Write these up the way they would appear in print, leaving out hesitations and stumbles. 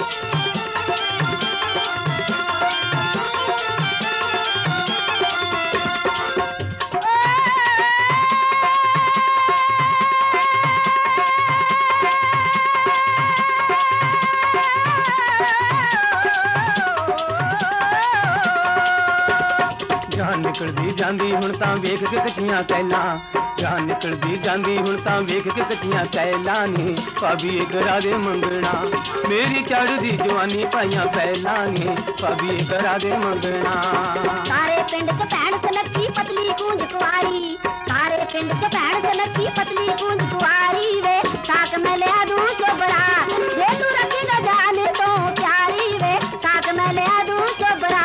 निकलदी जांदी हुण तां वेख के कच्चियां कैलां, जान निकलदी जांदी हुण तां वेख के कच्चियां कैलां नी भाभी करा दे मंगना, मेरी चढ़दी जवानी पाइयां पैलां नी भाभी करा दे मंगना। सारे पिंड च भैण सनक्खी पतली गूंज कुआरी, सारे पिंड च भैण सनक्खी पतली गूंज कुआरी वे साक मैं लिया दूं चोबरा, जे तू रखेगा जान तो प्यारी वे साक मैं लिया दूं चोबरा।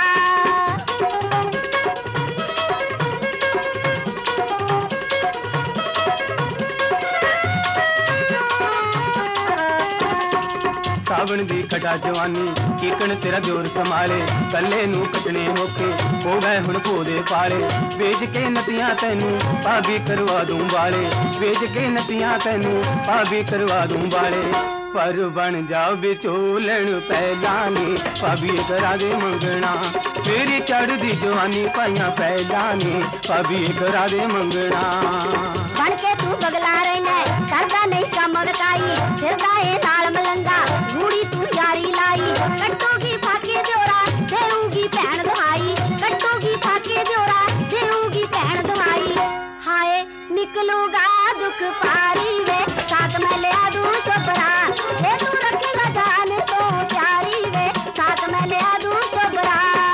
सावन दी कटा जवानी कीकण तेरा जोर संभाले, कल्ले नू कटने होके हो गए हुण भोदे पाले, बेच के नतियां तैनू भाभी करवा दूं बाले, बेच के नतियां तैनू भाभी करवा दूं बाले, पर बन जा विचोलण पहला नी भाभी करा दे मंगना, मेरी चढ़दी जवानी पाइयां पहला नी भाभी करा दे मंगना। बन के तू बगला रहना करदा नहीं कम बताई, फिरदा ए नाल मलंगा रूड़ी तू यारी लाई, कट्टोगी फाके दियोरा देऊगी भैण दुहाई, कट्टोगी फाके दियोरा देऊगी भैण दुहाई, हाय निकलूगा दुख पारी वे साथ मैं लिया दूं चोबरा, जे तू रखेगा जान तो प्यारी वे साथ मैं लिया दूं चोबरा।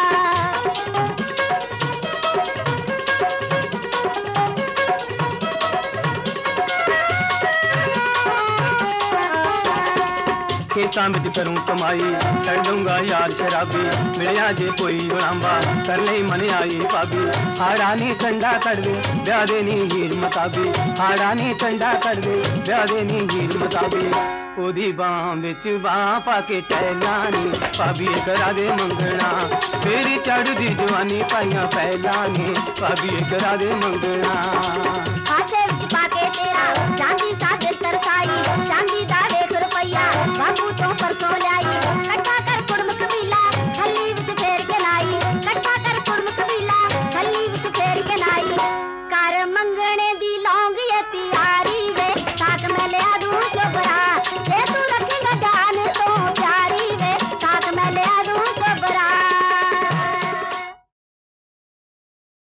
खेतां विच करूं कमाई छड़ दूंगा यार शराबी, मिलिया जे कोई गुलांबा कर ले मन आई भाभी, हाड़ा नी ठंडा कर दे ब्याह दे नी हीर मताबी, हाड़ा नी ठंडा कर दे ब्याह दे नी हीर मताबी, ओदी बांह विच बांह पाके टैलां नी भाभी करा दे मंगना, मेरी चढ़दी जवानी पाइयां पैलां नी भाभी करा दे मंगना।